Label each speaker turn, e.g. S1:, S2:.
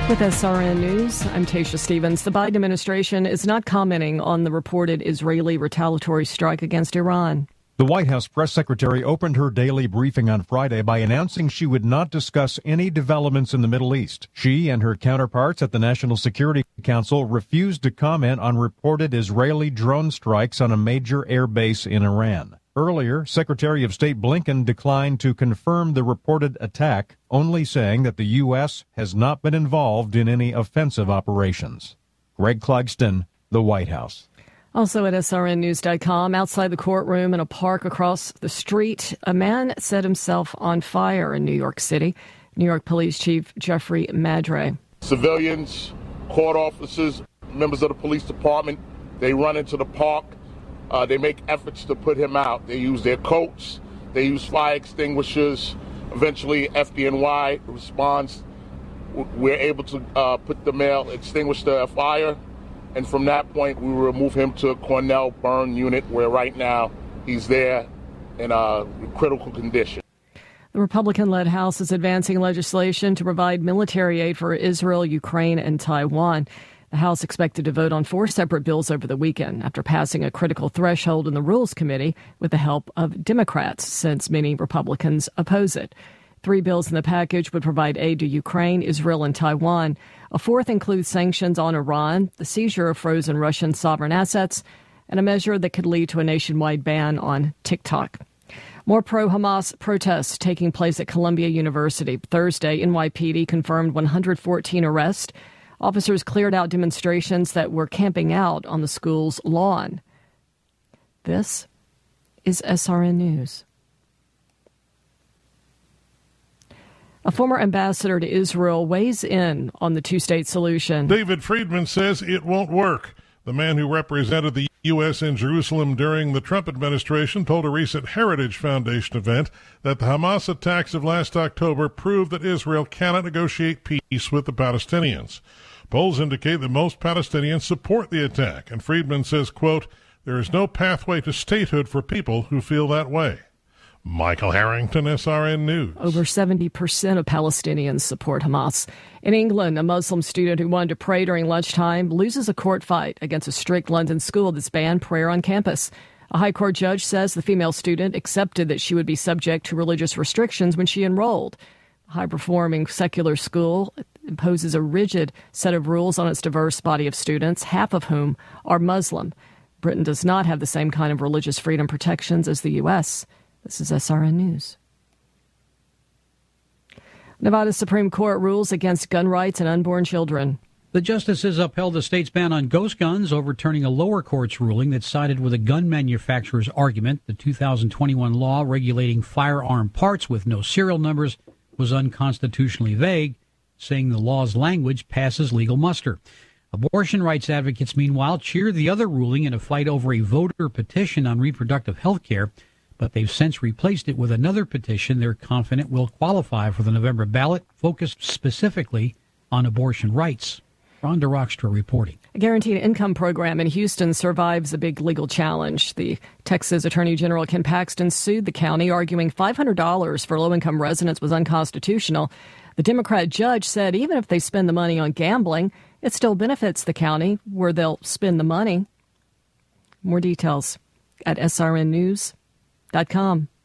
S1: With SRN News, I'm Tasha Stevens. The Biden administration is not commenting on the reported Israeli retaliatory strike against Iran.
S2: The White House press secretary opened her daily briefing on Friday by announcing she would not discuss any developments in the Middle East. She and her counterparts at the National Security Council refused to comment on reported Israeli drone strikes on a major air base in Iran. Earlier, Secretary of State Blinken declined to confirm the reported attack, only saying that the U.S. has not been involved in any offensive operations. Greg Clugston, the White House.
S1: Also at srnnews.com, outside the courtroom in a park across the street, a man set himself on fire in New York City. New York Police Chief Jeffrey Madre.
S3: Civilians, court officers, members of the police department, they run into the park. They make efforts to put him out. They use their coats. They use fire extinguishers. Eventually, FDNY responds. We're able to put the male, extinguish the fire. And from that point, we remove him to a Cornell burn unit where right now he's there in a critical condition.
S1: The Republican-led House is advancing legislation to provide military aid for Israel, Ukraine, and Taiwan. The House expected to vote on 4 separate bills over the weekend after passing a critical threshold in the Rules Committee with the help of Democrats, since many Republicans oppose it. 3 bills in the package would provide aid to Ukraine, Israel, and Taiwan. A 4th includes sanctions on Iran, the seizure of frozen Russian sovereign assets, and a measure that could lead to a nationwide ban on TikTok. More pro-Hamas protests taking place at Columbia University. Thursday, NYPD confirmed 114 arrests. Officers cleared out demonstrations that were camping out on the school's lawn. This is SRN News. A former ambassador to Israel weighs in on the two-state solution.
S4: David Friedman says it won't work. The man who represented the U.S. in Jerusalem during the Trump administration told a recent Heritage Foundation event that the Hamas attacks of last October proved that Israel cannot negotiate peace with the Palestinians. Polls indicate that most Palestinians support the attack, and Friedman says, quote, "There is no pathway to statehood for people who feel that way." Michael Harrington, SRN News.
S1: Over 70% of Palestinians support Hamas. In England, a Muslim student who wanted to pray during lunchtime loses a court fight against a strict London school that's banned prayer on campus. A high court judge says the female student accepted that she would be subject to religious restrictions when she enrolled. A high-performing secular school imposes a rigid set of rules on its diverse body of students, half of whom are Muslim. Britain does not have the same kind of religious freedom protections as the U.S. This is SRN News. Nevada Supreme Court rules against gun rights and unborn children.
S5: The justices upheld the state's ban on ghost guns, overturning a lower court's ruling that sided with a gun manufacturer's argument. The 2021 law regulating firearm parts with no serial numbers was unconstitutionally vague, saying the law's language passes legal muster. Abortion rights advocates, meanwhile, cheered the other ruling in a fight over a voter petition on reproductive health care, but they've since replaced it with another petition they're confident will qualify for the November ballot, focused specifically on abortion rights. Rhonda Rockstra reporting.
S1: A guaranteed income program in Houston survives a big legal challenge. The Texas Attorney General Ken Paxton sued the county, arguing $500 for low-income residents was unconstitutional. The Democrat judge said even if they spend the money on gambling, it still benefits the county where they'll spend the money. More details at srnnews.com.